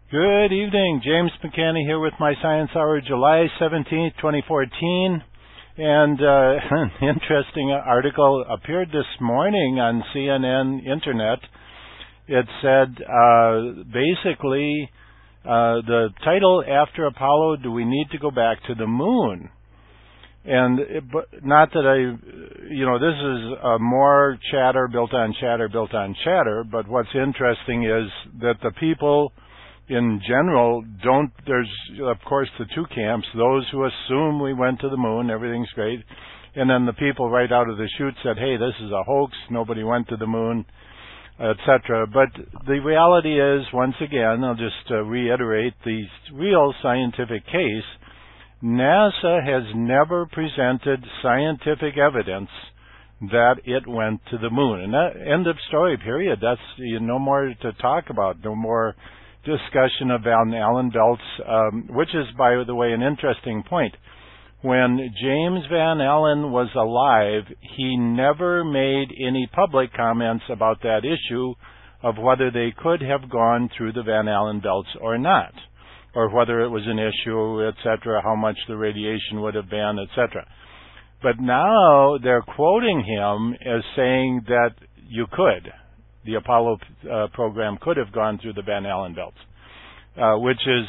Good evening. James McCanny here with my Science Hour, July 17th, 2014. And an interesting article appeared this morning on CNN Internet. It said, basically, the title, After Apollo, Do We Need to Go Back to the Moon? And not that this is more chatter built on chatter, but what's interesting is that the people in general there's, of course, the two camps, those who assume we went to the moon, everything's great, and then the people right out of the chute said, hey, this is a hoax, nobody went to the moon, etc. But the reality is, once again, I'll just reiterate the real scientific case. NASA has never presented scientific evidence that it went to the moon. And that end of story, period. That's no more to talk about, no more discussion of Van Allen belts, which is, by the way, an interesting point. When James Van Allen was alive, he never made any public comments about that issue of whether they could have gone through the Van Allen belts or not, or whether it was an issue, etc., how much the radiation would have been, etc. But now they're quoting him as saying that you could. The Apollo program could have gone through the Van Allen belts, which is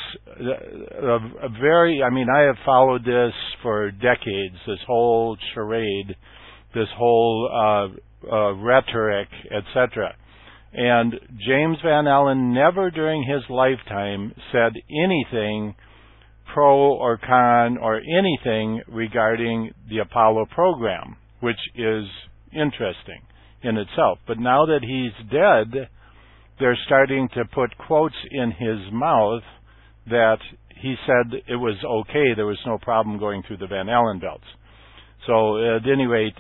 a very, I have followed this for decades, this whole charade, this whole rhetoric, etc. And James Van Allen never during his lifetime said anything pro or con or anything regarding the Apollo program, which is interesting in itself. But now that he's dead, they're starting to put quotes in his mouth that he said it was okay, there was no problem going through the Van Allen belts. So at any rate,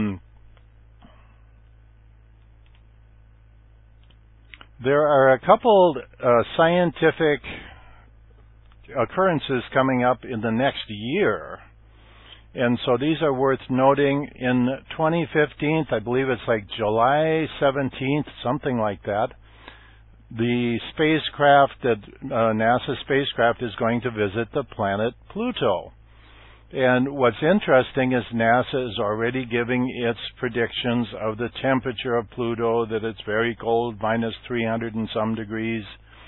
there are a couple scientific occurrences coming up in the next year. And so these are worth noting. In 2015, I believe it's like July 17th, something like that, the spacecraft, NASA spacecraft, is going to visit the planet Pluto. And what's interesting is NASA is already giving its predictions of the temperature of Pluto, that it's very cold, minus 300 and some degrees,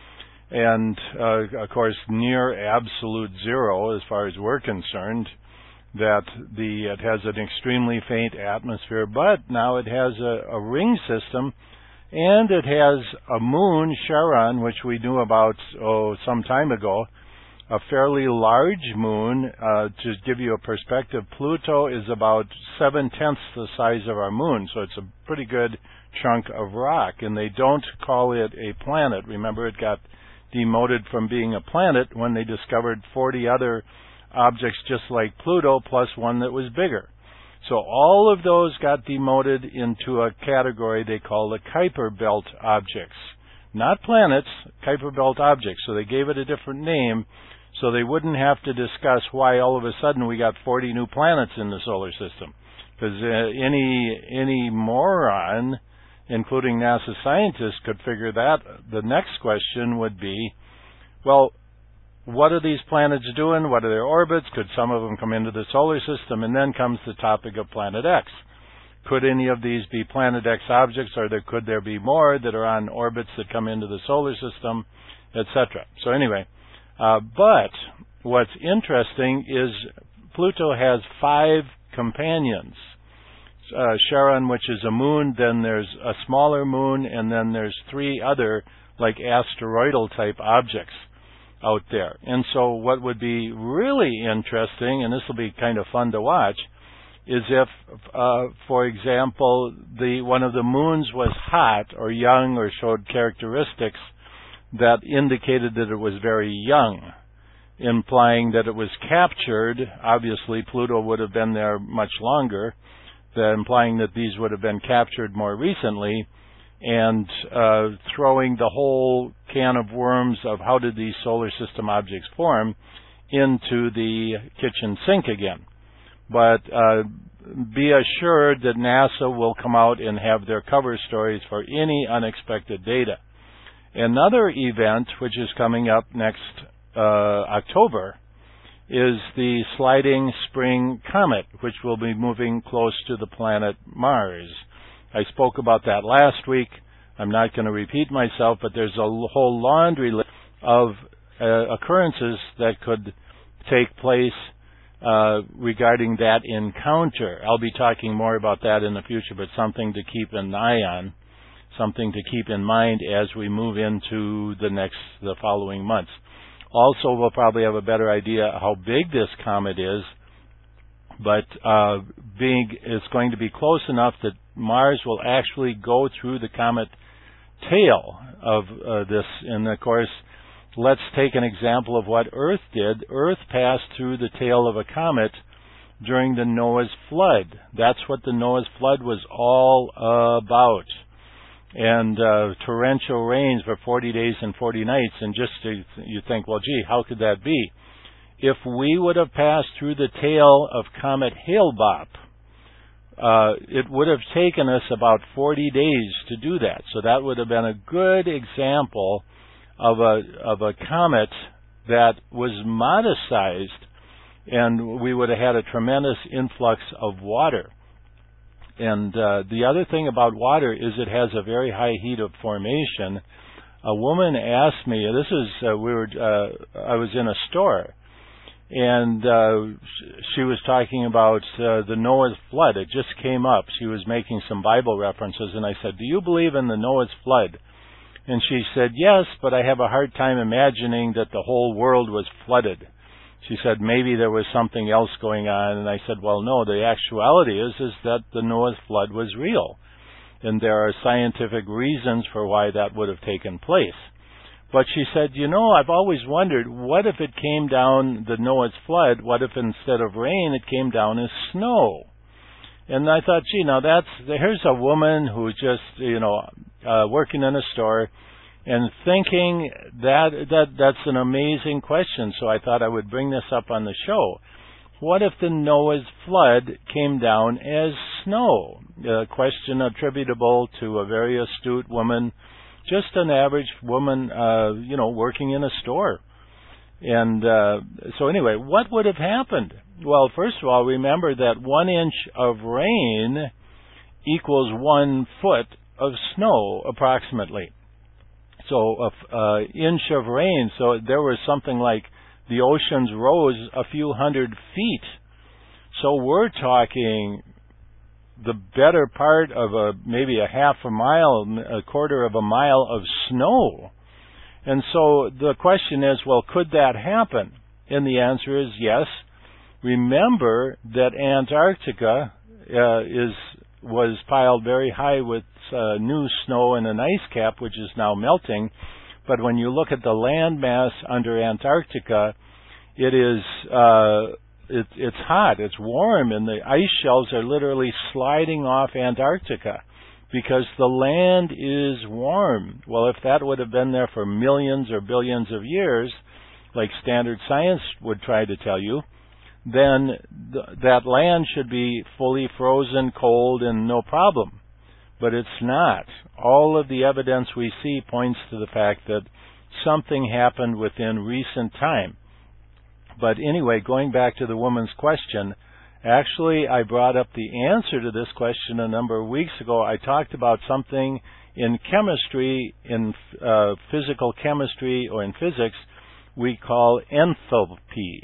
and of course near absolute zero as far as we're concerned, that it has an extremely faint atmosphere, but now it has a ring system, and it has a moon, Charon, which we knew about some time ago, a fairly large moon. To give you a perspective, Pluto is about 7/10 the size of our moon, so it's a pretty good chunk of rock, and they don't call it a planet. Remember, it got demoted from being a planet when they discovered 40 other objects just like Pluto, plus one that was bigger. So all of those got demoted into a category they call the Kuiper Belt objects. Not planets, Kuiper Belt objects. So they gave it a different name so they wouldn't have to discuss why all of a sudden we got 40 new planets in the solar system. Because any moron, including NASA scientists, could figure that. The next question would be, well, what are these planets doing? What are their orbits? Could some of them come into the solar system? And then comes the topic of Planet X. Could any of these be Planet X objects, or could there be more that are on orbits that come into the solar system, etc.? So anyway, but what's interesting is Pluto has 5 companions. Charon, which is a moon, then there's a smaller moon, and then there's 3 other, like asteroidal type objects out there. And so what would be really interesting, and this will be kind of fun to watch, is if, for example, one of the moons was hot or young or showed characteristics that indicated that it was very young, implying that it was captured. Obviously, Pluto would have been there much longer, implying that these would have been captured more recently, and throwing the whole can of worms of how did these solar system objects form into the kitchen sink again. But be assured that NASA will come out and have their cover stories for any unexpected data. Another event, which is coming up next October, is the sliding spring comet, which will be moving close to the planet Mars. I spoke about that last week. I'm not going to repeat myself, but there's a whole laundry list of occurrences that could take place regarding that encounter. I'll be talking more about that in the future, but something to keep an eye on, something to keep in mind as we move into the following months. Also, we'll probably have a better idea how big this comet is, but it's going to be close enough that Mars will actually go through the comet tail of this. And of course, let's take an example of what Earth did. Earth passed through the tail of a comet during the Noah's flood. That's what the Noah's flood was all about. And torrential rains for 40 days and 40 nights. And you think, well, gee, how could that be? If we would have passed through the tail of Comet Hale-Bopp, it would have taken us about 40 days to do that. So that would have been a good example of a comet that was modest-sized, and we would have had a tremendous influx of water. And the other thing about water is it has a very high heat of formation. A woman asked me, I was in a store, and she was talking about the Noah's flood. It just came up. She was making some Bible references, and I said, do you believe in the Noah's flood? And she said, yes, but I have a hard time imagining that the whole world was flooded. She said, maybe there was something else going on. And I said, well, no, the actuality is that the Noah's flood was real. And there are scientific reasons for why that would have taken place. But she said, I've always wondered, what if it came down, the Noah's flood, what if instead of rain it came down as snow? And I thought, here's a woman who's just, working in a store and thinking that's an amazing question. So I thought I would bring this up on the show. What if the Noah's flood came down as snow? A question attributable to a very astute woman, just an average woman, working in a store. And so anyway, what would have happened? Well, first of all, remember that 1 inch of rain equals 1 foot of snow, approximately. So an inch of rain, so there was something like the oceans rose a few hundred feet. So we're talking the better part of maybe a half a mile, a quarter of a mile of snow. And so the question is, well, could that happen? And the answer is yes. Remember that Antarctica was piled very high with new snow and an ice cap, which is now melting. But when you look at the land mass under Antarctica, it is it's hot, it's warm, and the ice shelves are literally sliding off Antarctica because the land is warm. Well, if that would have been there for millions or billions of years, like standard science would try to tell you, then that land should be fully frozen, cold, and no problem. But it's not. All of the evidence we see points to the fact that something happened within recent time. But anyway, going back to the woman's question, actually I brought up the answer to this question a number of weeks ago. I talked about something in chemistry, in physical chemistry or in physics, we call enthalpy.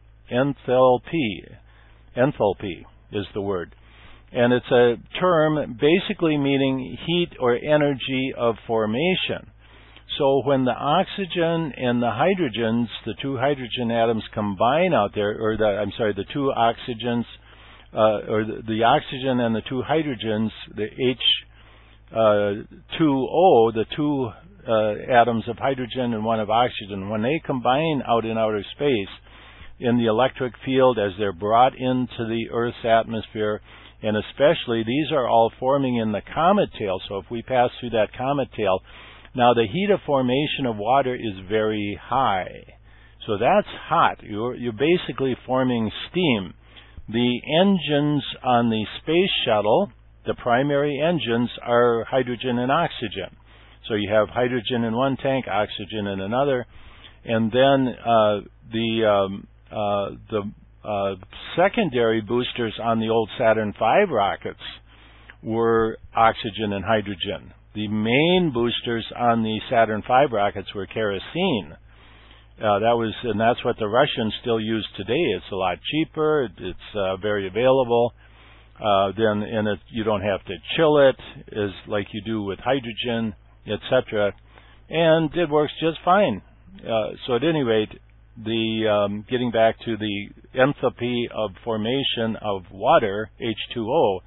Enthalpy is the word. And it's a term basically meaning heat or energy of formation. So when the oxygen and the hydrogens, the two hydrogen atoms combine out there, the two oxygens, the oxygen and the two hydrogens, the H2O, the two atoms of hydrogen and one of oxygen, when they combine out in outer space in the electric field as they're brought into the Earth's atmosphere, and especially these are all forming in the comet tail. So if we pass through that comet tail, now the heat of formation of water is very high. So that's hot. You're basically forming steam. The engines on the space shuttle, the primary engines, are hydrogen and oxygen. So you have hydrogen in one tank, oxygen in another, and then the secondary boosters on the old Saturn V rockets were oxygen and hydrogen. The main boosters on the Saturn V rockets were kerosene. And that's what the Russians still use today. It's a lot cheaper. It's very available. You don't have to chill it, as like you do with hydrogen, etc. And it works just fine. So at any rate, getting back to the enthalpy of formation of water, H2O,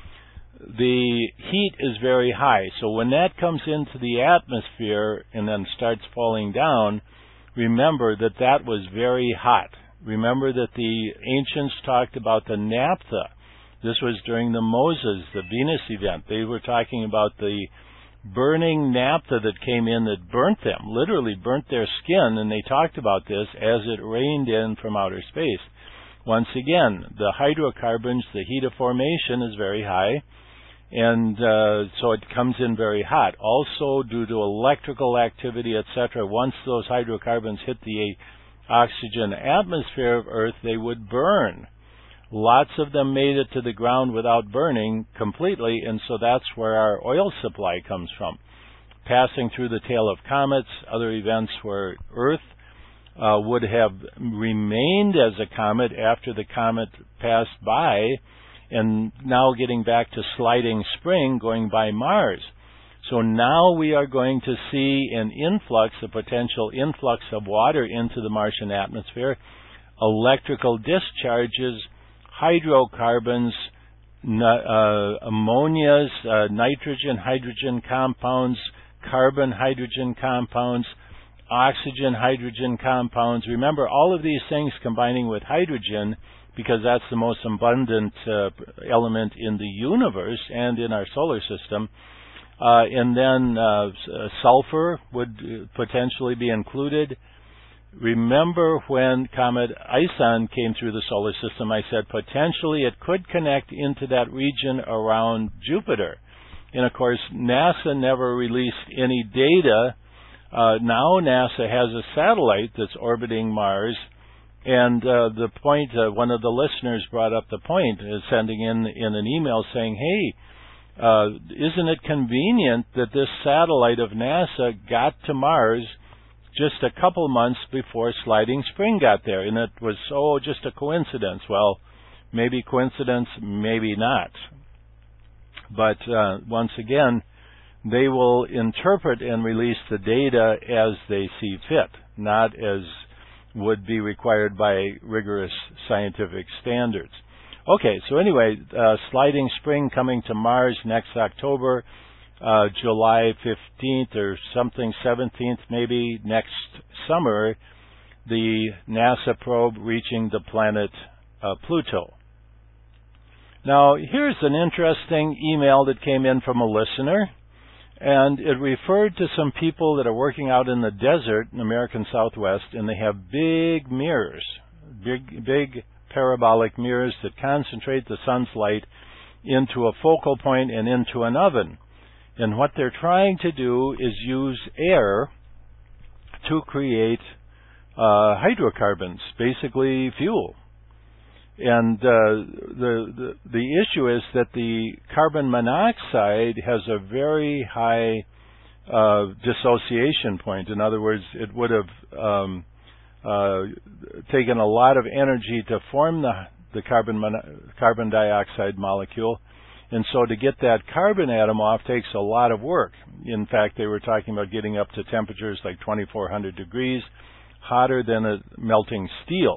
the heat is very high. So when that comes into the atmosphere and then starts falling down, remember that was very hot. Remember that the ancients talked about the naphtha. This was during the Moses, the Venus event. They were talking about the burning naphtha that came in that burnt them, literally burnt their skin, and they talked about this as it rained in from outer space. Once again, the hydrocarbons, the heat of formation is very high, and so it comes in very hot. Also, due to electrical activity, etc., once those hydrocarbons hit the oxygen atmosphere of Earth, they would burn. Lots of them made it to the ground without burning completely, and so that's where our oil supply comes from. Passing through the tail of comets, other events where Earth would have remained as a comet after the comet passed by, and now getting back to sliding spring going by Mars. So now we are going to see an influx, a potential influx of water into the Martian atmosphere, electrical discharges, hydrocarbons, ammonias, nitrogen, hydrogen compounds, carbon, hydrogen compounds, oxygen, hydrogen compounds. Remember, all of these things combining with hydrogen, because that's the most abundant element in the universe and in our solar system. And then sulfur would potentially be included. Remember when Comet Ison came through the solar system, I said potentially it could connect into that region around Jupiter. And of course, NASA never released any data. Now NASA has a satellite that's orbiting Mars. And the point, one of the listeners brought up the point, sending in an email saying, hey, isn't it convenient that this satellite of NASA got to Mars just a couple months before Sliding Spring got there, and it was just a coincidence. Well, maybe coincidence, maybe not. But once again, they will interpret and release the data as they see fit, not as would be required by rigorous scientific standards. Okay, so anyway, Sliding Spring coming to Mars next October, July 15th or something, 17th maybe, next summer, the NASA probe reaching the planet Pluto. Now, here's an interesting email that came in from a listener, and it referred to some people that are working out in the desert in the American Southwest, and they have big mirrors, big parabolic mirrors that concentrate the sun's light into a focal point and into an oven. And what they're trying to do is use air to create hydrocarbons, basically fuel. And the issue is that the carbon monoxide has a very high dissociation point. In other words, it would have taken a lot of energy to form the carbon dioxide molecule. And so to get that carbon atom off takes a lot of work. In fact, they were talking about getting up to temperatures like 2,400 degrees, hotter than a melting steel.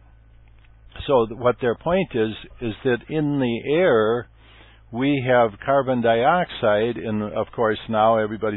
So what their point is that in the air we have carbon dioxide, and of course now everybody's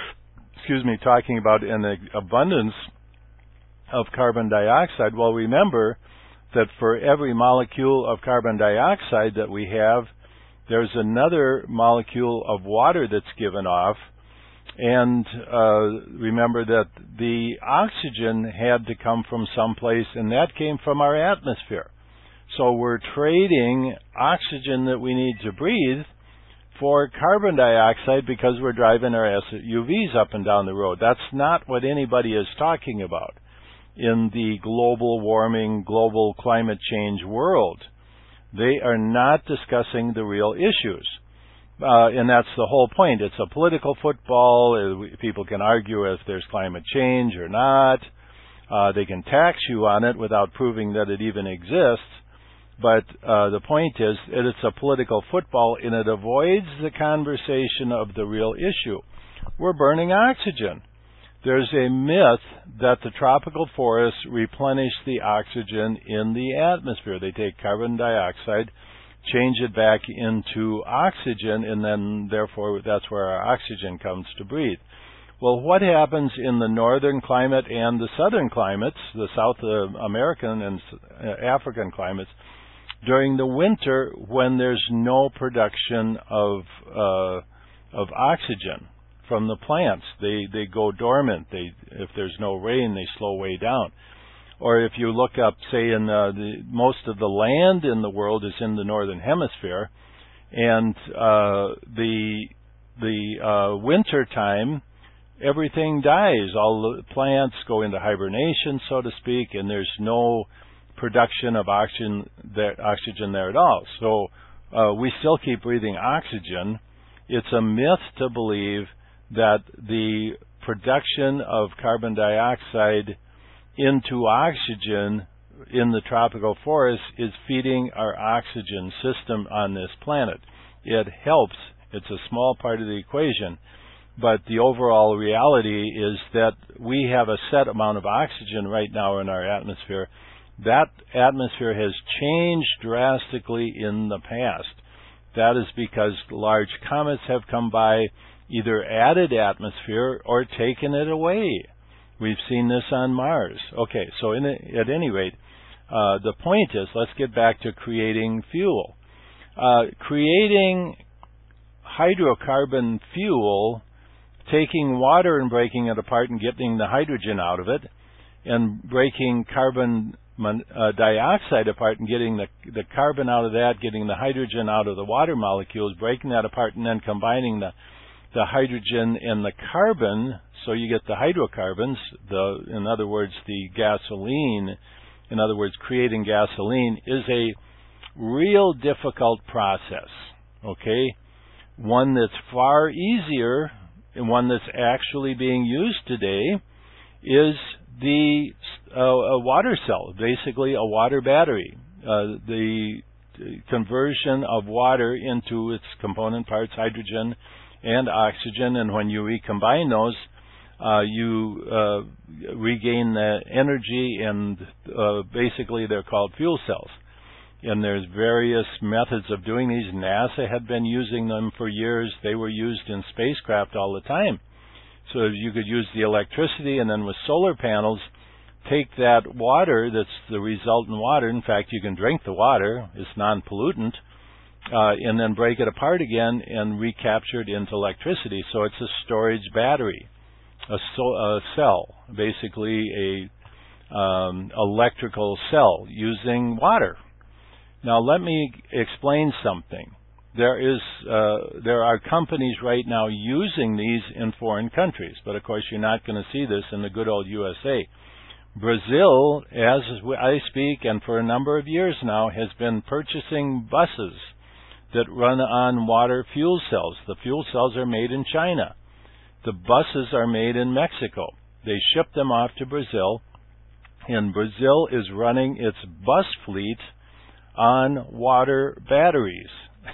talking about an abundance of carbon dioxide. Well, remember that for every molecule of carbon dioxide that we have, there's another molecule of water that's given off. And remember that the oxygen had to come from someplace, and that came from our atmosphere. So we're trading oxygen that we need to breathe for carbon dioxide because we're driving our SUVs up and down the road. That's not what anybody is talking about in the global warming, global climate change world. They are not discussing the real issues. And that's the whole point. It's a political football. People can argue if there's climate change or not. They can tax you on it without proving that it even exists. But the point is that it's a political football, and it avoids the conversation of the real issue. We're burning oxygen. There's a myth that the tropical forests replenish the oxygen in the atmosphere. They take carbon dioxide, change it back into oxygen, and then, therefore, that's where our oxygen comes to breathe. Well, what happens in the northern climate and the southern climates, the South American and African climates, during the winter when there's no production of oxygen from the plants? They go dormant. If there's no rain, they slow way down. Or if you look up, say, in most of the land in the world is in the northern hemisphere, and the winter time, everything dies. All the plants go into hibernation, so to speak, and there's no production of oxygen there at all. So we still keep breathing oxygen. It's a myth to believe that the production of carbon dioxide into oxygen in the tropical forest is feeding our oxygen system on this planet. It helps. It's a small part of the equation. But the overall reality is that we have a set amount of oxygen right now in our atmosphere. That atmosphere has changed drastically in the past. That is because large comets have come by, either added atmosphere or taken it away. We've seen this on Mars. Okay, so at any rate, the point is, let's get back to creating fuel. Creating hydrocarbon fuel, taking water and breaking it apart and getting the hydrogen out of it, and breaking carbon dioxide apart and getting the carbon out of that, getting the hydrogen out of the water molecules, breaking that apart, and then combining the hydrogen and the carbon, so you get the hydrocarbons, in other words, the gasoline, in other words, creating gasoline, is a real difficult process, okay? One that's far easier, and one that's actually being used today, is the water cell, basically a water battery. The conversion of water into its component parts, hydrogen and oxygen, and when you recombine those, you regain the energy, and basically they're called fuel cells. And there's various methods of doing these. NASA had been using them for years. They were used in spacecraft all the time. So you could use the electricity, and then with solar panels, take that water that's the resultant water. In fact, you can drink the water. It's non-pollutant. And then break it apart again and recapture it into electricity. So it's a storage battery, a cell, basically a electrical cell using water. Now let me explain something. There are companies right now using these in foreign countries, but of course you're not going to see this in the good old USA. Brazil, as I speak, and for a number of years now, has been purchasing buses that run on water fuel cells. The fuel cells are made in China. The buses are made in Mexico. They ship them off to Brazil, and Brazil is running its bus fleet on water batteries.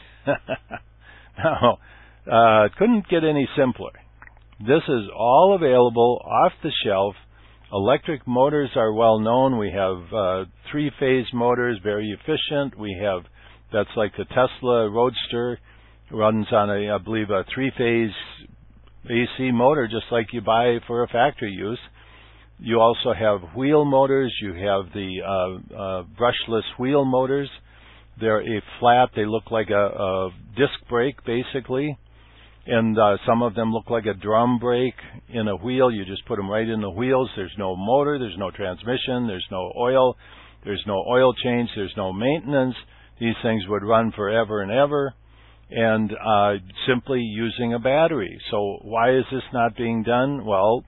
Now, it couldn't get any simpler. This is all available off the shelf. Electric motors are well known. We have three-phase motors, very efficient. We have, that's like the Tesla Roadster, runs on I believe, a three-phase AC motor, just like you buy for a factory use. You also have wheel motors. You have the brushless wheel motors. They're a flat. They look like a disc brake, basically. And some of them look like a drum brake in a wheel. You just put them right in the wheels. There's no motor. There's no transmission. There's no oil. There's no oil change. There's no maintenance. These things would run forever and ever. and simply using a battery. So why is this not being done? Well,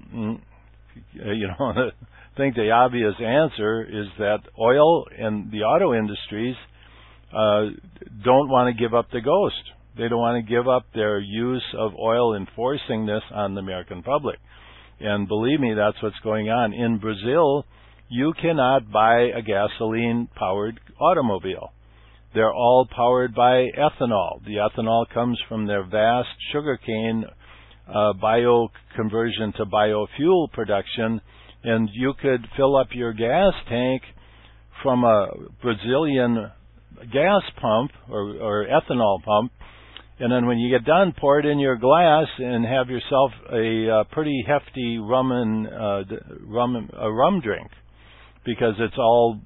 I think the obvious answer is that oil and the auto industries don't want to give up the ghost. They don't want to give up their use of oil, enforcing this on the American public. And believe me, that's what's going on. In Brazil, you cannot buy a gasoline-powered automobile. They're all powered by ethanol. The ethanol comes from their vast sugarcane bio-conversion to biofuel production, and you could fill up your gas tank from a Brazilian gas pump or ethanol pump, and then when you get done, pour it in your glass and have yourself a pretty hefty rum drink, because it's all,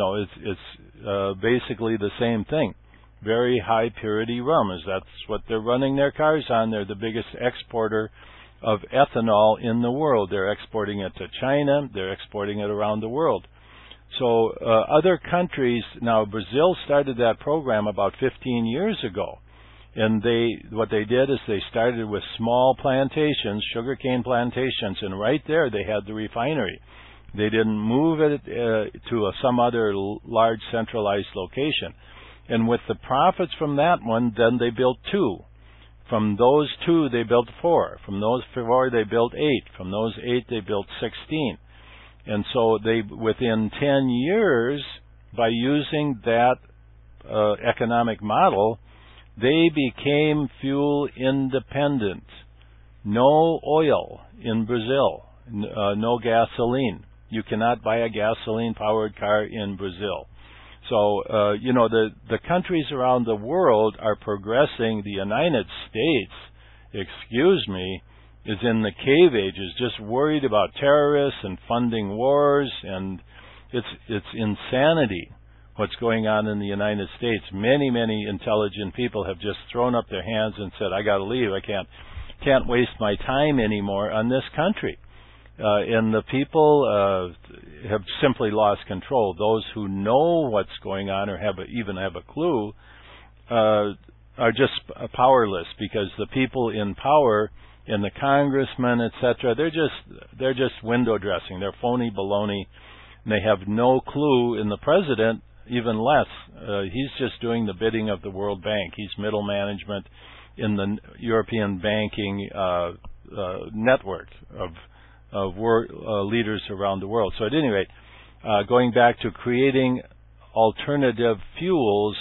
it's basically the same thing. Very high purity rum, as that's what they're running their cars on. They're the biggest exporter of ethanol in the world. They're exporting it to China. They're exporting it around the world. So other countries, now Brazil started that program about 15 years ago. And what they did is they started with small plantations, sugarcane plantations, and right there they had the refinery. They didn't move it to some other large centralized location. And with the profits from that one, then they built 2. From those 2, they built 4. From those 4, they built 8. From those 8, they built 16. And so within 10 years, by using that economic model, they became fuel independent. No oil in Brazil, no gasoline. You cannot buy a gasoline-powered car in Brazil. So, the countries around the world are progressing. The United States, excuse me, is in the cave ages, just worried about terrorists and funding wars, and it's insanity what's going on in the United States. Many, many intelligent people have just thrown up their hands and said, I got to leave. I can't waste my time anymore on this country. And the people have simply lost control. Those who know what's going on or even have a clue are just powerless, because the people in power and the congressmen, etc., they're just window dressing. They're phony baloney, and they have no clue. In the president, even less. He's just doing the bidding of the World Bank. He's middle management in the European banking network of leaders around the world. So at any rate, going back to creating alternative fuels,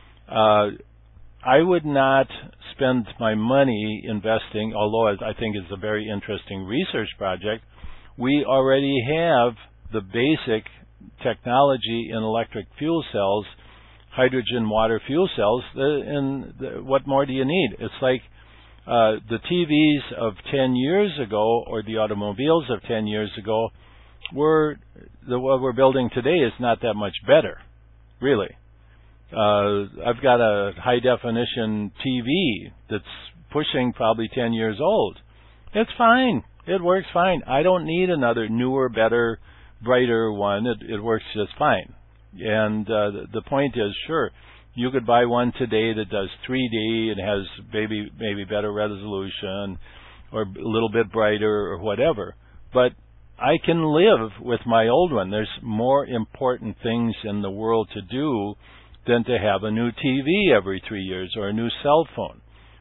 I would not spend my money investing, although I think it's a very interesting research project. We already have the basic technology in electric fuel cells, hydrogen water fuel cells, and what more do you need? It's like the TVs of 10 years ago, or the automobiles of 10 years ago, what we're building today is not that much better, really. I've got a high-definition TV that's pushing probably 10 years old. It's fine. It works fine. I don't need another newer, better, brighter one. It works just fine. And the point is, sure, you could buy one today that does 3D and has maybe better resolution or a little bit brighter or whatever. But I can live with my old one. There's more important things in the world to do than to have a new TV every 3 years or a new cell phone.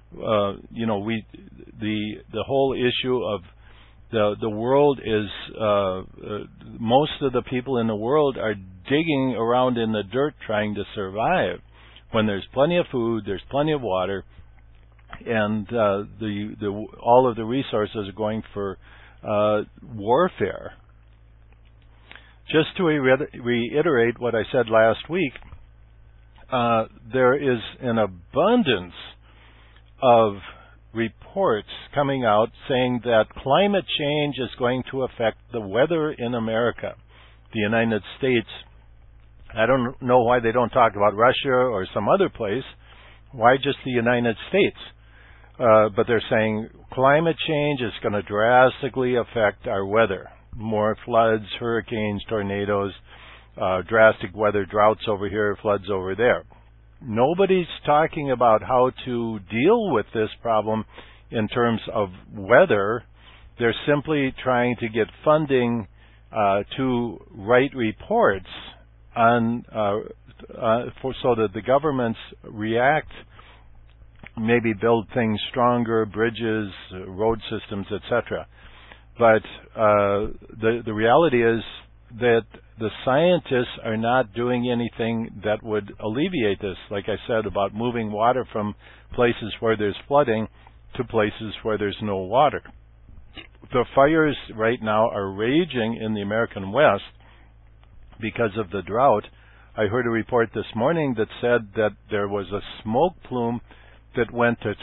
The whole issue of the world is most of the people in the world are digging around in the dirt trying to survive, when there's plenty of food, there's plenty of water, and all of the resources are going for warfare. Just to reiterate what I said last week, there is an abundance of reports coming out saying that climate change is going to affect the weather in America, the United States. I don't know why they don't talk about Russia or some other place. Why just the United States? But they're saying climate change is going to drastically affect our weather. More floods, hurricanes, tornadoes, drastic weather, droughts over here, floods over there. nobody's talking about how to deal with this problem in terms of weather. They're simply trying to get funding to write reports on so that the governments react, maybe build things stronger, bridges, road systems, etc. But the reality is that the scientists are not doing anything that would alleviate this. Like I said about moving water from places where there's flooding to places where there's no water. The fires right now are raging in the American West because of the drought. I heard a report this morning that said that there was a smoke plume that went to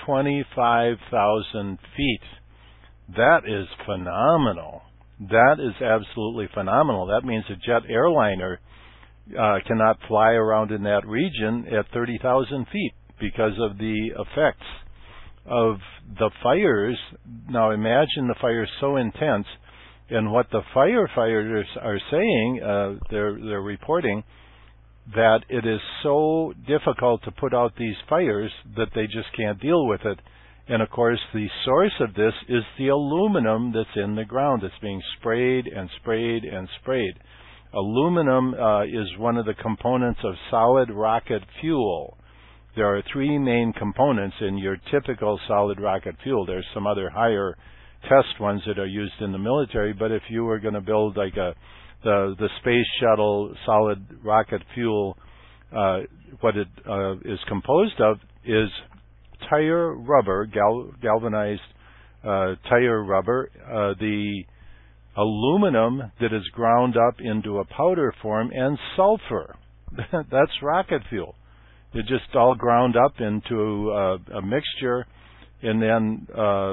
25,000 feet. That is phenomenal. That is absolutely phenomenal. That means a jet airliner cannot fly around in that region at 30,000 feet because of the effects of the fires. Now imagine the fire so intense, and what the firefighters are saying, they're reporting that it is so difficult to put out these fires that they just can't deal with it. And of course, the source of this is the aluminum that's in the ground. It's being sprayed and sprayed and sprayed. Aluminum is one of the components of solid rocket fuel. There are three main components in your typical solid rocket fuel. There's some other higher test ones that are used in the military, but if you were going to build like the space shuttle solid rocket fuel, what it is composed of is tire rubber, galvanized tire rubber, the aluminum that is ground up into a powder form, and sulfur. That's rocket fuel. It's just all ground up into a mixture, and then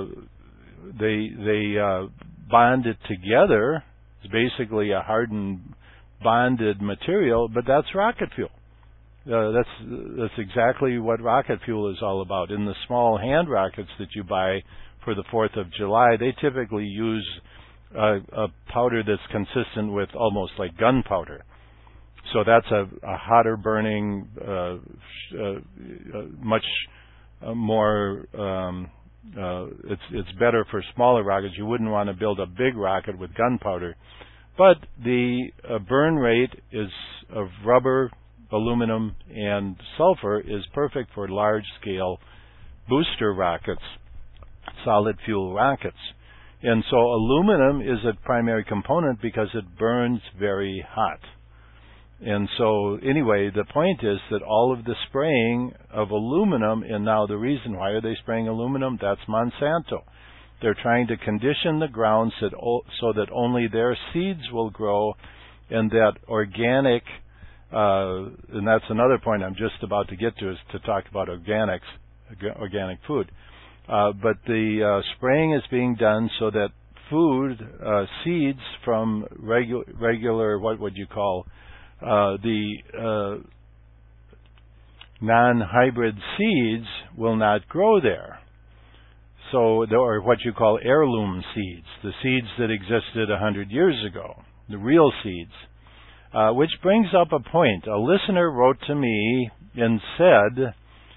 they bond it together. It's basically a hardened, bonded material, but that's rocket fuel. That's exactly what rocket fuel is all about. In the small hand rockets that you buy for the 4th of July, they typically use a powder that's consistent with almost like gunpowder. So that's a hotter burning, much more. It's better for smaller rockets. You wouldn't want to build a big rocket with gunpowder, but the burn rate is of rubber, aluminum, and sulfur is perfect for large-scale booster rockets, solid fuel rockets. And so aluminum is a primary component because it burns very hot. And so anyway, the point is that all of the spraying of aluminum, and now the reason why are they spraying aluminum, that's Monsanto. They're trying to condition the ground so that only their seeds will grow, and that organic, and that's another point I'm just about to get to, is to talk about organic food. But the spraying is being done so that food, seeds from regular, what would you call, the non-hybrid seeds will not grow there. So, or what you call heirloom seeds, the seeds that existed 100 years ago, the real seeds. Which brings up a point. A listener wrote to me and said,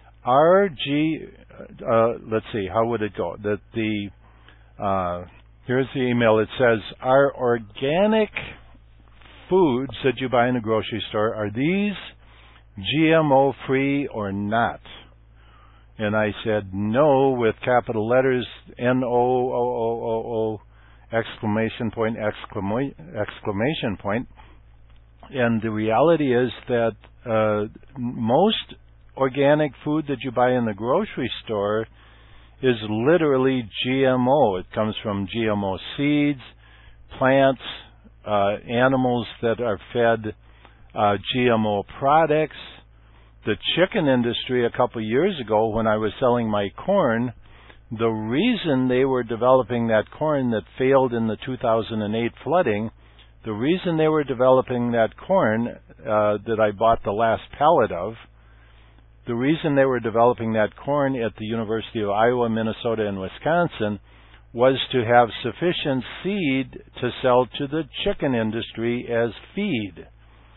let's see, how would it go? That here's the email. It says, are organic foods that you buy in the grocery store, are these GMO free or not? And I said no with capital letters, NOOOO, exclamation point, exclamation point. And the reality is that most organic food that you buy in the grocery store is literally GMO. It comes from GMO seeds, plants, animals that are fed GMO products. The chicken industry a couple years ago, when I was selling my corn, the reason they were developing that corn that failed in the 2008 flooding, the reason they were developing that corn that I bought the last pallet of, the reason they were developing that corn at the University of Iowa, Minnesota, and Wisconsin was to have sufficient seed to sell to the chicken industry as feed.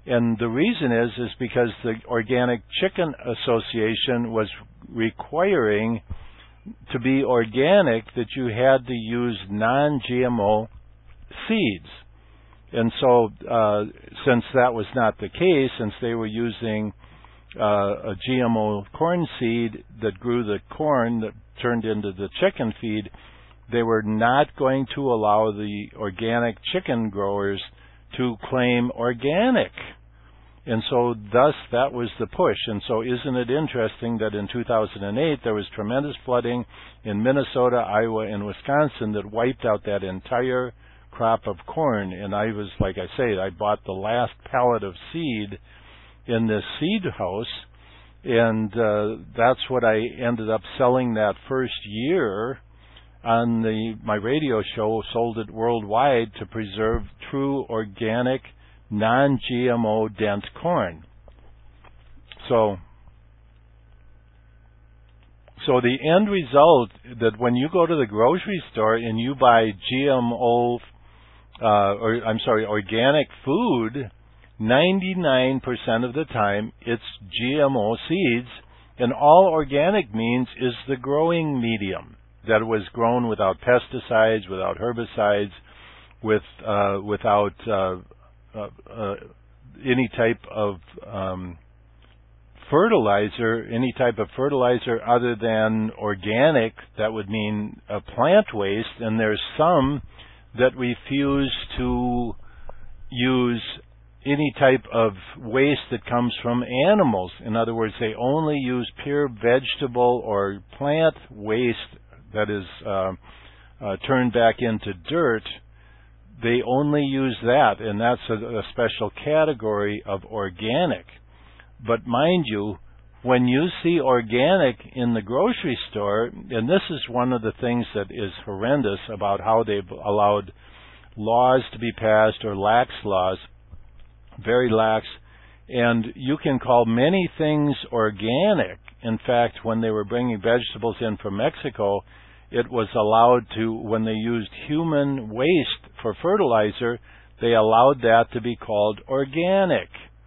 And the reason is because the Organic Chicken Association was requiring to be organic that you had to use non-GMO seeds. And so since that was not the case, since they were using a GMO corn seed that grew the corn that turned into the chicken feed, they were not going to allow the organic chicken growers to claim organic. And so thus that was the push. And so isn't it interesting that in 2008 there was tremendous flooding in Minnesota, Iowa, and Wisconsin that wiped out that entire crop of corn. And I was, like I say, I bought the last pallet of seed in this seed house, and that's what I ended up selling that first year on my radio show, sold it worldwide to preserve true organic non-GMO Dent corn. So the end result that when you go to the grocery store and you buy organic food, 99% of the time it's GMO seeds, and all organic means is the growing medium, that it was grown without pesticides, without herbicides, without any type of fertilizer other than organic. That would mean plant waste, and there's some that refuse to use any type of waste that comes from animals. In other words, they only use pure vegetable or plant waste that is turned back into dirt. They only use that, and that's a special category of organic. But mind you, when you see organic in the grocery store, and this is one of the things that is horrendous about how they've allowed laws to be passed, or lax laws, very lax, and you can call many things organic. In fact, when they were bringing vegetables in from Mexico, it was allowed to, when they used human waste for fertilizer, they allowed that to be called organic.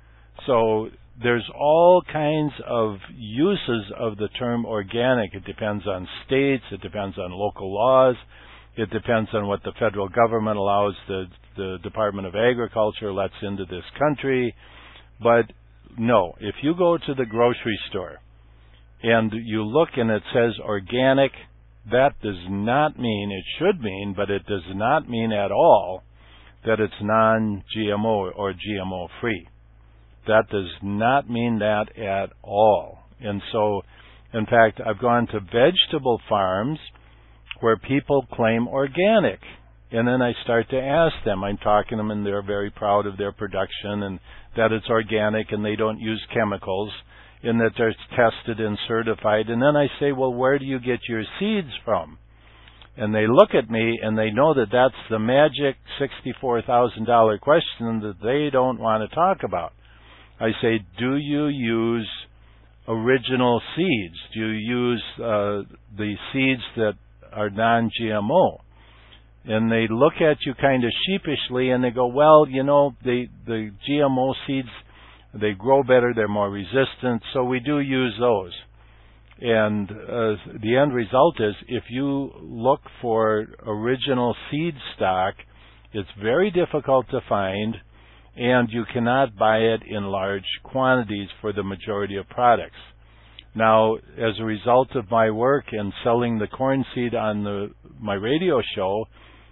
So there's all kinds of uses of the term organic. It depends on states, it depends on local laws, it depends on what the federal government allows the Department of Agriculture lets into this country. But no, if you go to the grocery store and you look and it says organic, that does not mean, it should mean, but it does not mean at all that it's non-GMO or GMO-free. That does not mean that at all. And so, in fact, I've gone to vegetable farms where people claim organic. And then I start to ask them, I'm talking to them, and they're very proud of their production and that it's organic and they don't use chemicals, and that they're tested and certified. And then I say, well, where do you get your seeds from? And they look at me and they know that that's the magic $64,000 question that they don't want to talk about. I say, do you use original seeds? Do you use the seeds that are non-GMO? And they look at you kind of sheepishly and they go, well, you know, the GMO seeds, they grow better, they're more resistant, so we do use those. And the end result is, if you look for original seed stock, it's very difficult to find, and you cannot buy it in large quantities for the majority of products. Now, as a result of my work in selling the corn seed on my radio show,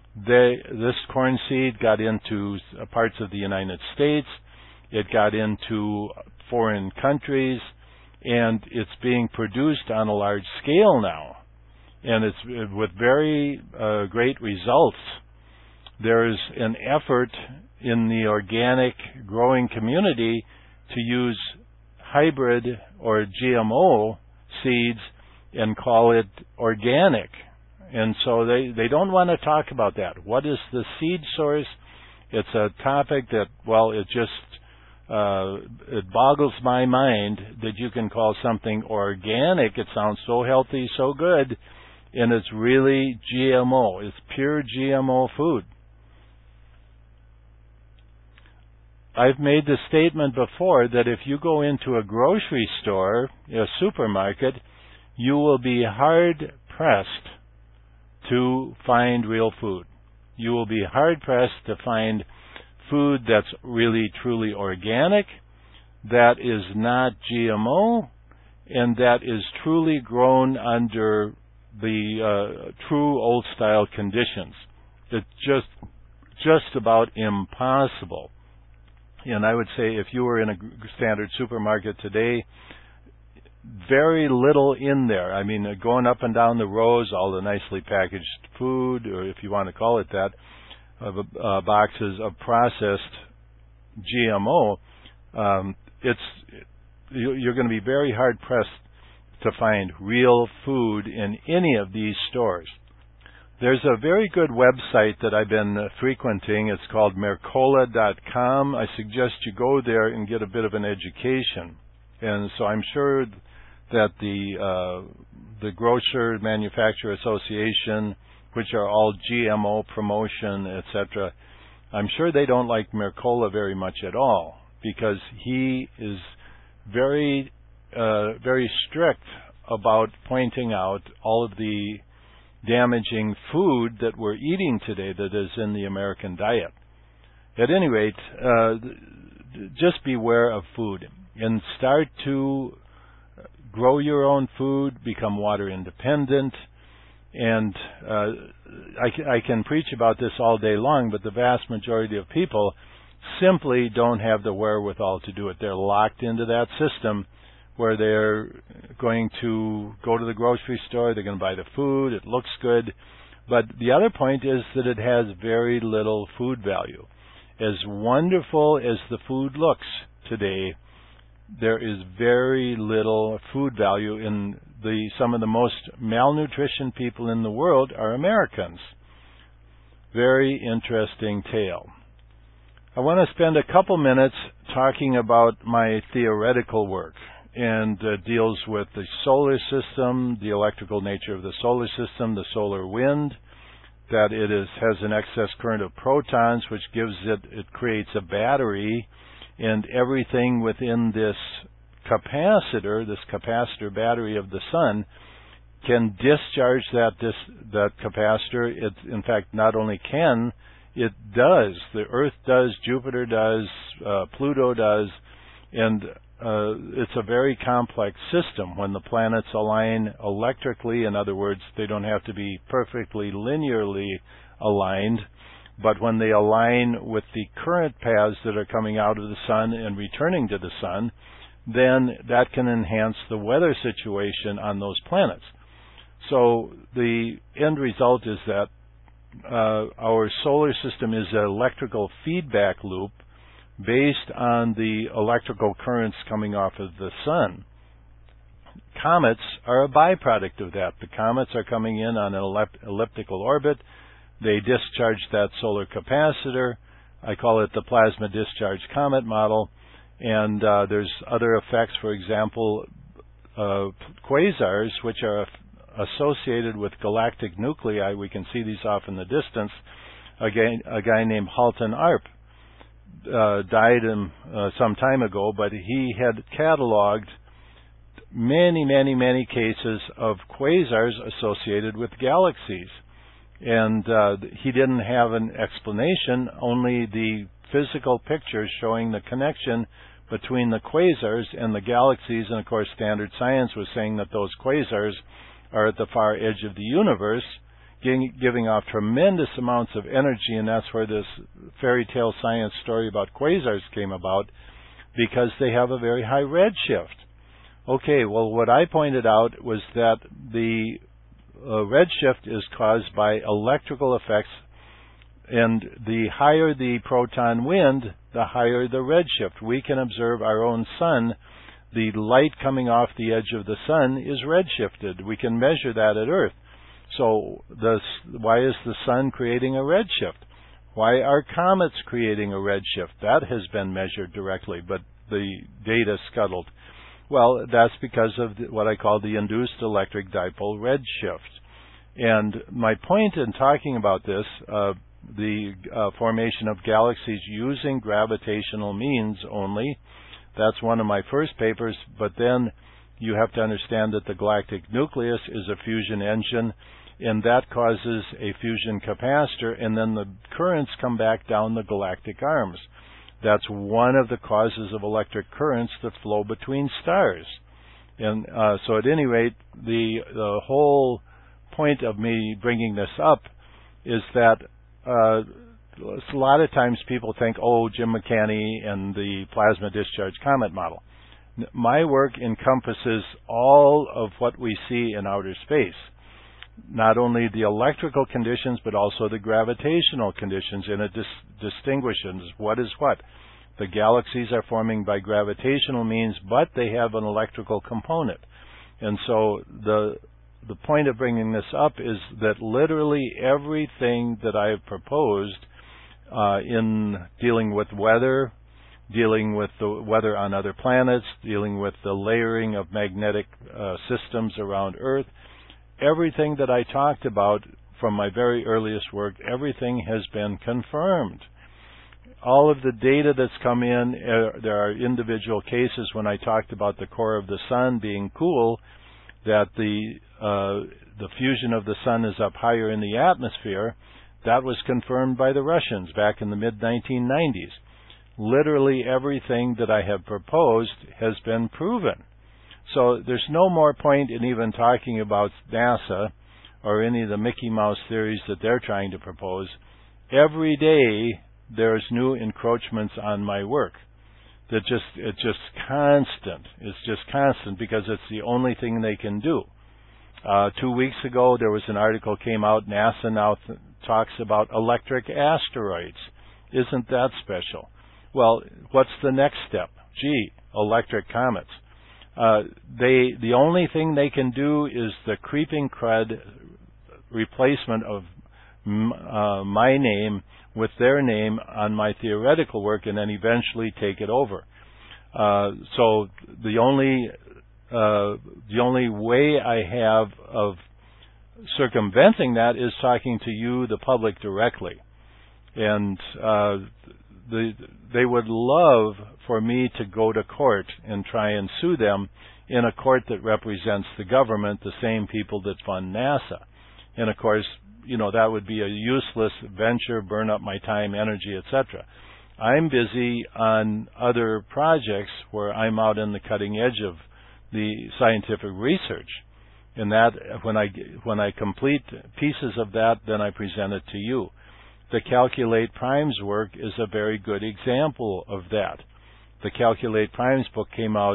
this corn seed got into parts of the United States. It got into foreign countries, and it's being produced on a large scale now, and it's with very great results. There's an effort in the organic growing community to use hybrid or GMO seeds and call it organic. And so they don't want to talk about that. What is the seed source? It's a topic that, well, it boggles my mind that you can call something organic. It sounds so healthy, so good, and it's really GMO. It's pure GMO food. I've made the statement before that if you go into a grocery store, a supermarket, you will be hard-pressed to find real food. You will be hard-pressed to find food that's really, truly organic, that is not GMO, and that is truly grown under the true old-style conditions. It's just about impossible. And I would say if you were in a standard supermarket today, very little in there. I mean, going up and down the rows, all the nicely packaged food, or if you want to call it that, boxes of processed GMO, you're going to be very hard-pressed to find real food in any of these stores. There's a very good website that I've been frequenting. It's called Mercola.com. I suggest you go there and get a bit of an education. And so I'm sure that the Grocer Manufacturer Association, which are all GMO promotion, etc., I'm sure they don't like Mercola very much at all, because he is very, very strict about pointing out all of the damaging food that we're eating today that is in the American diet. At any rate, just beware of food and start to grow your own food, become water independent. And I can preach about this all day long, but the vast majority of people simply don't have the wherewithal to do it. They're locked into that system where they're going to go to the grocery store, they're going to buy the food, it looks good. But the other point is that it has very little food value. As wonderful as the food looks today, there is very little food value in some of the most malnutrition people in the world are Americans. Very interesting tale. I want to spend a couple minutes talking about my theoretical work, and deals with the solar system, the electrical nature of the solar system, the solar wind, that it has an excess current of protons, which creates a battery, and everything within this capacitor battery of the sun, can discharge that capacitor. It, in fact, not only can, it does. The Earth does, Jupiter does, Pluto does, and it's a very complex system. When the planets align electrically, in other words, they don't have to be perfectly linearly aligned, but when they align with the current paths that are coming out of the sun and returning to the sun, then that can enhance the weather situation on those planets. So the end result is that our solar system is an electrical feedback loop based on the electrical currents coming off of the sun. Comets are a byproduct of that. The comets are coming in on an elliptical orbit. They discharge that solar capacitor. I call it the plasma discharge comet model. And there's other effects, for example, quasars, which are associated with galactic nuclei. We can see these off in the distance. A guy named Halton Arp died some time ago, but he had cataloged many cases of quasars associated with galaxies. And he didn't have an explanation, only the physical pictures showing the connection between the quasars and the galaxies. And of course, standard science was saying that those quasars are at the far edge of the universe, giving off tremendous amounts of energy, and that's where this fairy tale science story about quasars came about, because they have a very high redshift. Okay, well, what I pointed out was that the redshift is caused by electrical effects, and the higher the proton wind, the higher the redshift. We can observe our own sun. The light coming off the edge of the sun is redshifted. We can measure that at Earth. So why is the sun creating a redshift? Why are comets creating a redshift? That has been measured directly, but the data scuttled. Well, that's because of what I call the induced electric dipole redshift. And my point in talking about this, the formation of galaxies using gravitational means only. That's one of my first papers, but then you have to understand that the galactic nucleus is a fusion engine, and that causes a fusion capacitor, and then the currents come back down the galactic arms. That's one of the causes of electric currents that flow between stars. And so at any rate, the whole point of me bringing this up is that a lot of times people think, oh, Jim McCanney and the plasma discharge comet model. My work encompasses all of what we see in outer space, not only the electrical conditions, but also the gravitational conditions, and it distinguishes what is what. The galaxies are forming by gravitational means, but they have an electrical component. And so the point of bringing this up is that literally everything that I have proposed in dealing with weather, dealing with the weather on other planets, dealing with the layering of magnetic systems around Earth, everything that I talked about from my very earliest work, everything has been confirmed. All of the data that's come in, there are individual cases when I talked about the core of the sun being cool, that the fusion of the sun is up higher in the atmosphere. That was confirmed by the Russians back in the mid-1990s. Literally everything that I have proposed has been proven. So there's no more point in even talking about NASA or any of the Mickey Mouse theories that they're trying to propose. Every day there's new encroachments on my work. It's just constant. It's just constant because it's the only thing they can do. 2 weeks ago there was an article came out. NASA now talks about electric asteroids. Isn't that special? Well, what's the next step? Gee, electric comets. The only thing they can do is the creeping crud replacement of my name with their name on my theoretical work, and then eventually take it over. So the only way I have of circumventing that is talking to you, the public, directly. And they would love for me to go to court and try and sue them in a court that represents the government, the same people that fund NASA. And of course, that would be a useless venture, burn up my time, energy, etc. I'm busy on other projects where I'm out in the cutting edge of the scientific research. And that when I complete pieces of that, then I present it to you. The Calculate Primes work is a very good example of that. The Calculate Primes book came out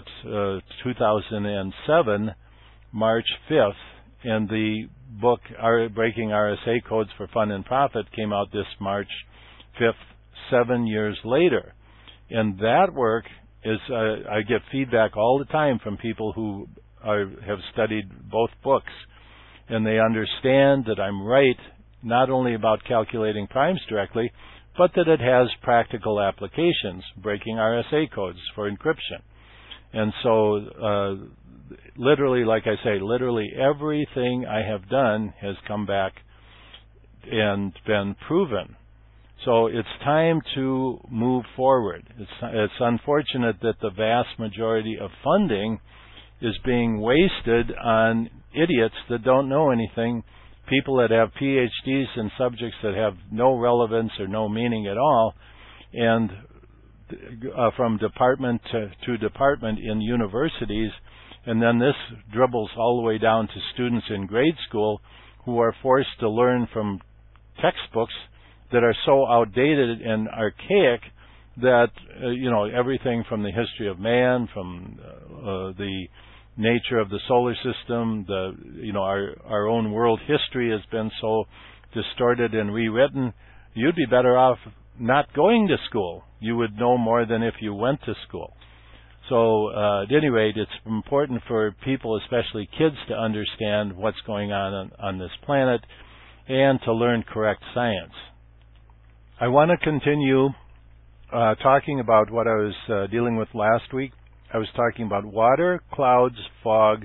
2007, March 5th, and the book Breaking RSA Codes for Fun and Profit came out this March 5th, 7 years later. And that work is, I get feedback all the time from people who have studied both books, and they understand that I'm right not only about calculating primes directly, but that it has practical applications, breaking RSA codes for encryption. And so, literally, like I say, literally everything I have done has come back and been proven. So it's time to move forward. It's unfortunate that the vast majority of funding is being wasted on idiots that don't know anything, people that have PhDs in subjects that have no relevance or no meaning at all, and from department to department in universities, and then this dribbles all the way down to students in grade school who are forced to learn from textbooks that are so outdated and archaic that, everything from the history of man, from the nature of the solar system, our own world history has been so distorted and rewritten. You'd be better off not going to school. You would know more than if you went to school. So at any rate, it's important for people, especially kids, to understand what's going on this planet and to learn correct science. I want to continue talking about what I was dealing with last week. I was talking about water, clouds, fog,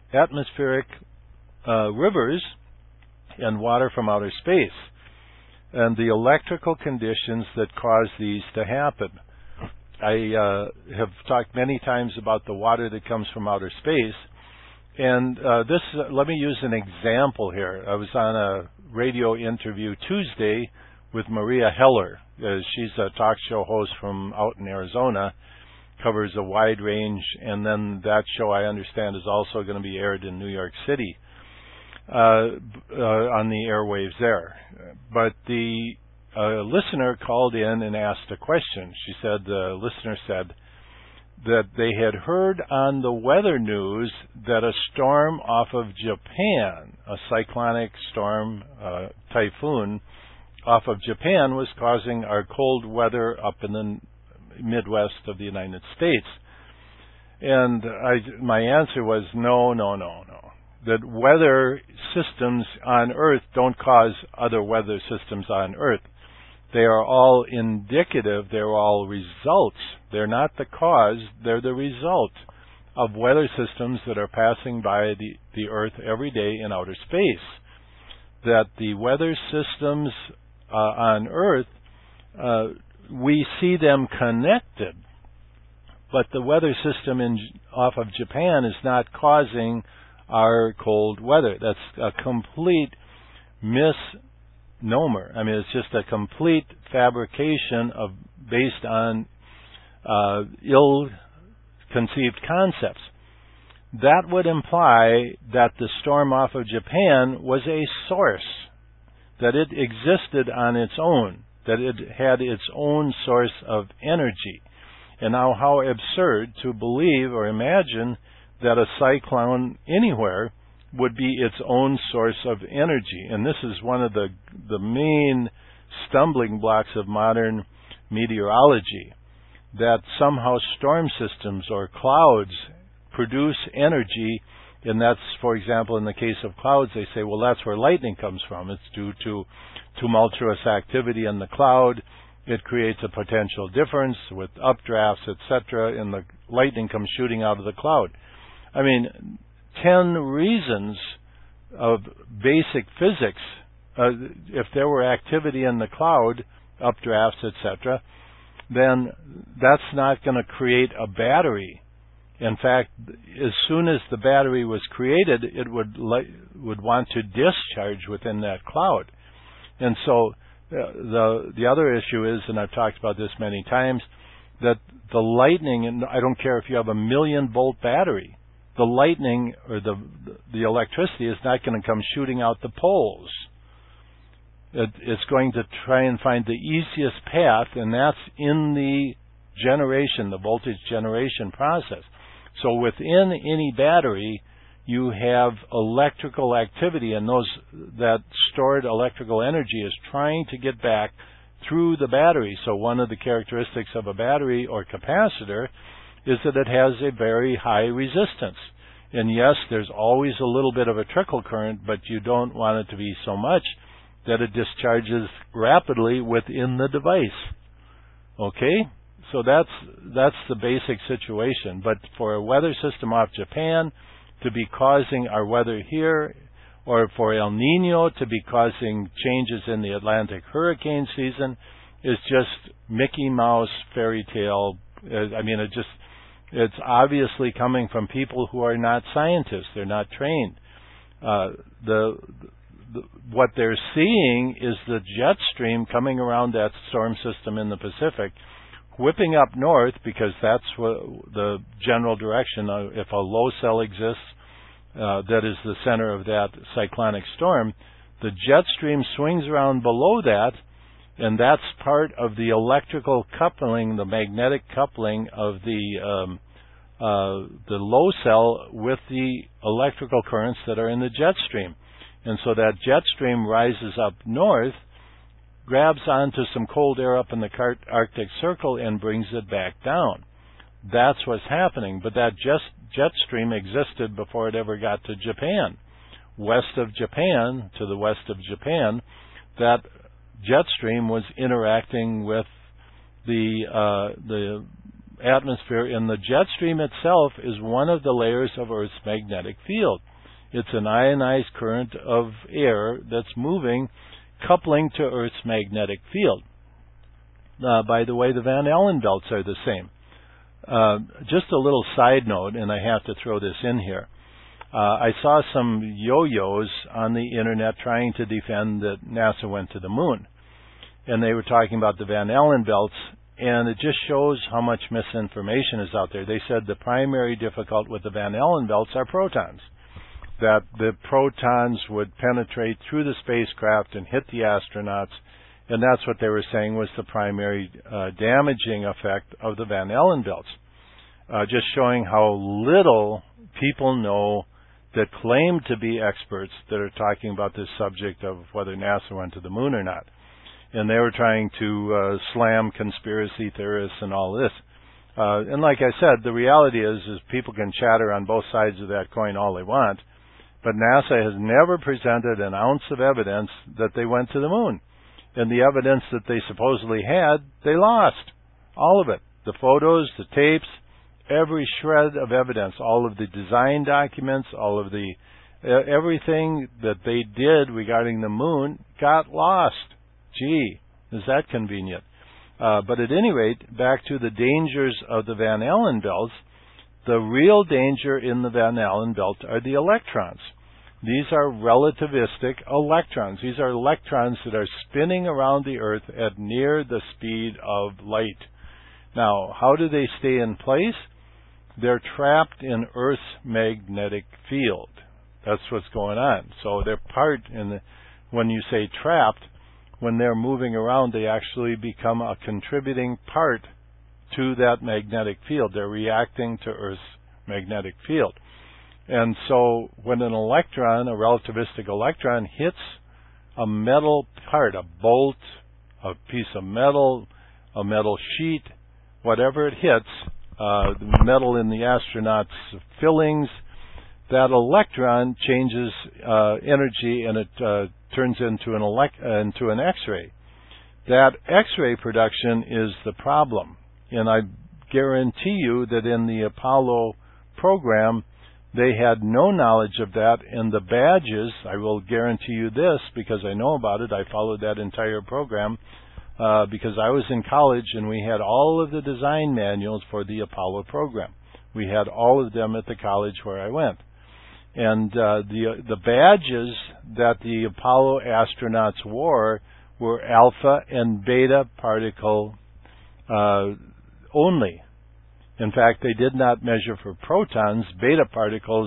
atmospheric rivers, and water from outer space. and the electrical conditions that cause these to happen. I have talked many times about the water that comes from outer space, and let me use an example here. I was on a radio interview Tuesday with Maria Heller. She's a talk show host from out in Arizona, covers a wide range, and then that show, I understand, is also going to be aired in New York City on the airwaves there. But the listener called in and asked a question. The listener said that they had heard on the weather news that a storm off of Japan, a cyclonic storm, typhoon off of Japan, was causing our cold weather up in the Midwest of the United States. And my answer was no. That weather systems on Earth don't cause other weather systems on Earth. They are all indicative. They're all results. They're not the cause. They're the result of weather systems that are passing by the Earth every day in outer space. That the weather systems on Earth, we see them connected, but the weather system off of Japan is not causing our cold weather. That's a complete misnomer. I mean, it's just a complete fabrication based on ill-conceived concepts. That would imply that the storm off of Japan was a source, that it existed on its own, that it had its own source of energy. And now how absurd to believe or imagine that a cyclone anywhere would be its own source of energy. And this is one of the main stumbling blocks of modern meteorology, that somehow storm systems or clouds produce energy. And that's, for example, in the case of clouds, they say, well, that's where lightning comes from. It's due to tumultuous activity in the cloud. It creates a potential difference with updrafts, etc., and the lightning comes shooting out of the cloud. I mean, 10 reasons of basic physics. If there were activity in the cloud, updrafts, etc., then that's not going to create a battery. In fact, as soon as the battery was created, it would want to discharge within that cloud. And so the other issue is, and I've talked about this many times, that the lightning, and I don't care if you have a 1,000,000-volt battery, the lightning or the electricity is not going to come shooting out the poles. It's going to try and find the easiest path, and that's in the voltage generation process. So within any battery, you have electrical activity, and that stored electrical energy is trying to get back through the battery. So one of the characteristics of a battery or capacitor is that it has a very high resistance. And yes, there's always a little bit of a trickle current, but you don't want it to be so much that it discharges rapidly within the device. Okay? So that's the basic situation. But for a weather system off Japan to be causing our weather here, or for El Nino to be causing changes in the Atlantic hurricane season, is just Mickey Mouse fairy tale. I mean, it's obviously coming from people who are not scientists. They're not trained. What they're seeing is the jet stream coming around that storm system in the Pacific, whipping up north, because that's what the general direction. If a low cell exists, that is the center of that cyclonic storm, the jet stream swings around below that, and that's part of the electrical coupling, the magnetic coupling of the low cell with the electrical currents that are in the jet stream. And so that jet stream rises up north, grabs onto some cold air up in the Arctic Circle, and brings it back down. That's what's happening. But that jet stream existed before it ever got to Japan. West of Japan, to the west of Japan, that jet stream was interacting with the atmosphere, and the jet stream itself is one of the layers of Earth's magnetic field. It's an ionized current of air that's moving coupling to Earth's magnetic field. By the way, the Van Allen belts are the same. Just a little side note, and I have to throw this in here. I saw some yo-yos on the internet trying to defend that NASA went to the moon. And they were talking about the Van Allen belts, and it just shows how much misinformation is out there. They said the primary difficult with the Van Allen belts are protons, that the protons would penetrate through the spacecraft and hit the astronauts, and that's what they were saying was the primary damaging effect of the Van Allen belts. Just showing how little people know that claim to be experts that are talking about this subject of whether NASA went to the moon or not. And they were trying to slam conspiracy theorists and all this. And like I said, the reality is people can chatter on both sides of that coin all they want, but NASA has never presented an ounce of evidence that they went to the moon. And the evidence that they supposedly had, they lost. All of it. The photos, the tapes, every shred of evidence, all of the design documents, all of the everything that they did regarding the moon got lost. Gee, is that convenient? But at any rate, back to the dangers of the Van Allen belts, the real danger in the Van Allen belt are the electrons. These are relativistic electrons. These are electrons that are spinning around the Earth at near the speed of light. Now, how do they stay in place? They're trapped in Earth's magnetic field. That's what's going on. So they're part when you say trapped, when they're moving around, they actually become a contributing part to that magnetic field. They're reacting to Earth's magnetic field. And so when an electron, a relativistic electron, hits a metal part, a bolt, a piece of metal, a metal sheet, whatever it hits, the metal in the astronaut's fillings, that electron changes energy and it turns into an X-ray. That X-ray production is the problem. And I guarantee you that in the Apollo program, they had no knowledge of that. And the badges, I will guarantee you this because I know about it. I followed that entire program because I was in college and we had all of the design manuals for the Apollo program. We had all of them at the college where I went. And the badges that the Apollo astronauts wore were alpha and beta particle only. In fact, they did not measure for protons, beta particles.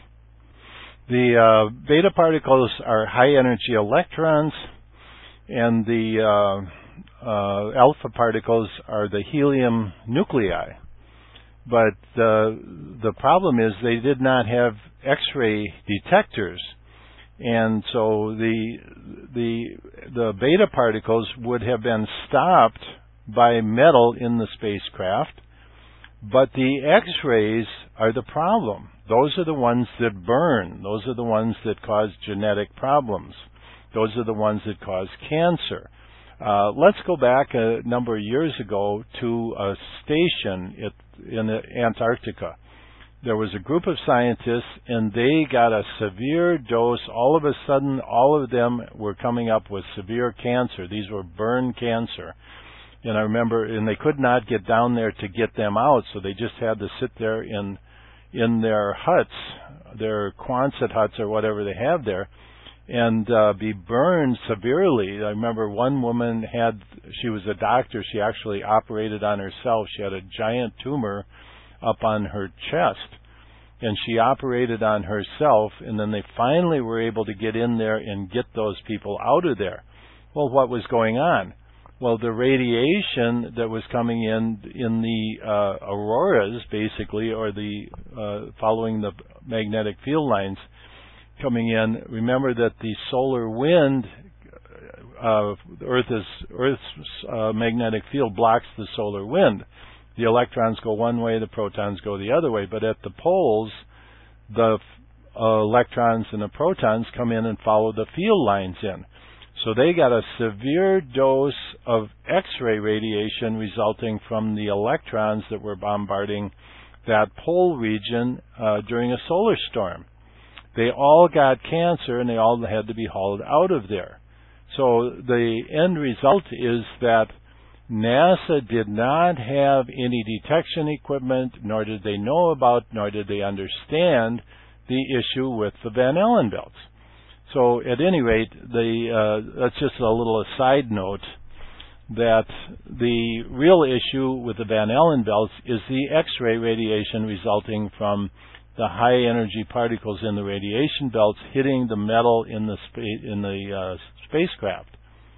The beta particles are high-energy electrons, and the alpha particles are the helium nuclei. But the problem is they did not have X-ray detectors, and so the beta particles would have been stopped by metal in the spacecraft, but the X-rays are the problem. Those are the ones that burn. Those are the ones that cause genetic problems. Those are the ones that cause cancer. Let's go back a number of years ago to a station in Antarctica. There was a group of scientists, and they got a severe dose. All of a sudden, all of them were coming up with severe cancer. These were burn cancer. And I remember, and they could not get down there to get them out, so they just had to sit there in their huts, their Quonset huts or whatever they have there, and be burned severely. I remember one woman she was a doctor, she actually operated on herself. She had a giant tumor up on her chest, and she operated on herself, and then they finally were able to get in there and get those people out of there. Well, what was going on? Well, the radiation that was coming in the auroras, basically, or the following the magnetic field lines coming in, remember that the solar wind, Earth's magnetic field blocks the solar wind. The electrons go one way, the protons go the other way. But at the poles, the electrons and the protons come in and follow the field lines in. So they got a severe dose of X-ray radiation resulting from the electrons that were bombarding that pole region during a solar storm. They all got cancer, and they all had to be hauled out of there. So the end result is that NASA did not have any detection equipment, nor did they know about, nor did they understand the issue with the Van Allen belts. So at any rate, that's just a little aside note that the real issue with the Van Allen belts is the X-ray radiation resulting from the high energy particles in the radiation belts hitting the metal in the spacecraft.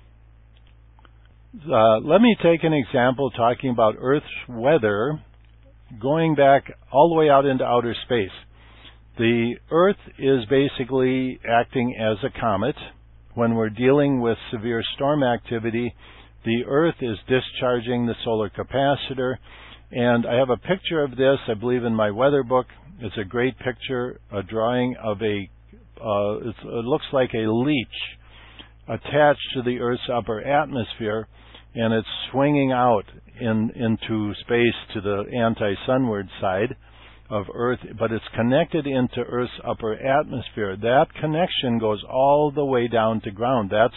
Let me take an example talking about Earth's weather going back all the way out into outer space. The Earth is basically acting as a comet. When we're dealing with severe storm activity, the Earth is discharging the solar capacitor. And I have a picture of this, I believe, in my weather book. It's a great picture, a drawing of it looks like a leech attached to the Earth's upper atmosphere, and it's swinging out into space to the anti-sunward side of Earth, but it's connected into Earth's upper atmosphere. That connection goes all the way down to ground. That's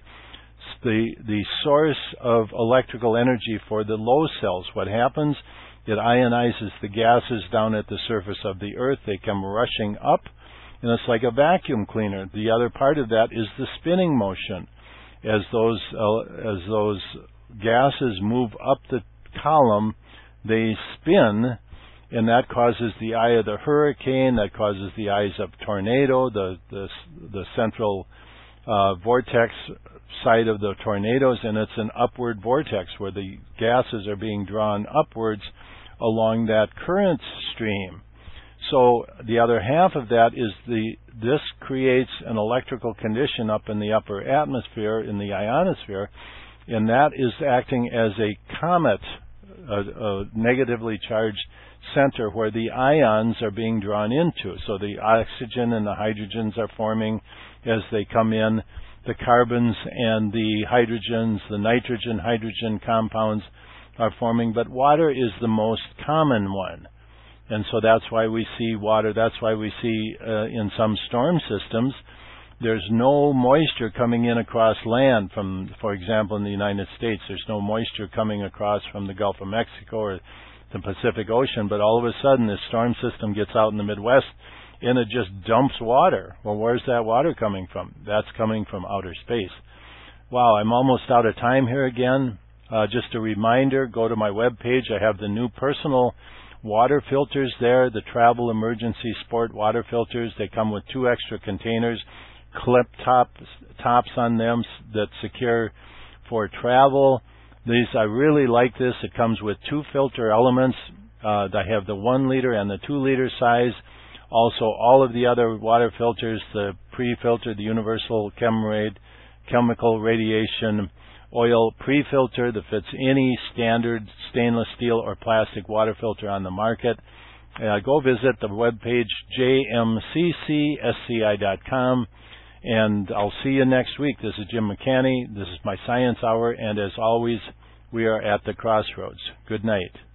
the source of electrical energy for the low cells. What happens? It ionizes the gases down at the surface of the Earth. They come rushing up, and it's like a vacuum cleaner. The other part of that is the spinning motion. As those gases move up the column, they spin, and that causes the eye of the hurricane, that causes the eyes of tornado, the central vortex side of the tornadoes, and it's an upward vortex where the gases are being drawn upwards along that current stream. So the other half of that is this creates an electrical condition up in the upper atmosphere, in the ionosphere, and that is acting as a comet, a negatively charged center where the ions are being drawn into. So the oxygen and the hydrogens are forming as they come in. The carbons and the hydrogens, the nitrogen-hydrogen compounds are forming, but water is the most common one. And so that's why we see water. That's why we see in some storm systems, there's no moisture coming in across land from, for example, in the United States, there's no moisture coming across from the Gulf of Mexico or the Pacific Ocean, but all of a sudden this storm system gets out in the Midwest and it just dumps water. Well, where's that water coming from? That's coming from outer space. Wow, I'm almost out of time here again. Just a reminder, go to my webpage. I have the new personal water filters there, the Travel Emergency Sport water filters. They come with 2 extra containers, clip tops on them that secure for travel. I really like this. It comes with 2 filter elements. I have the 1 liter and the 2 liter size. Also, all of the other water filters, the pre-filter, the universal chemical radiation oil pre-filter that fits any standard stainless steel or plastic water filter on the market. Go visit the webpage jmccsci.com, and I'll see you next week. This is Jim McCanney. This is my Science Hour, and as always, we are at the crossroads. Good night.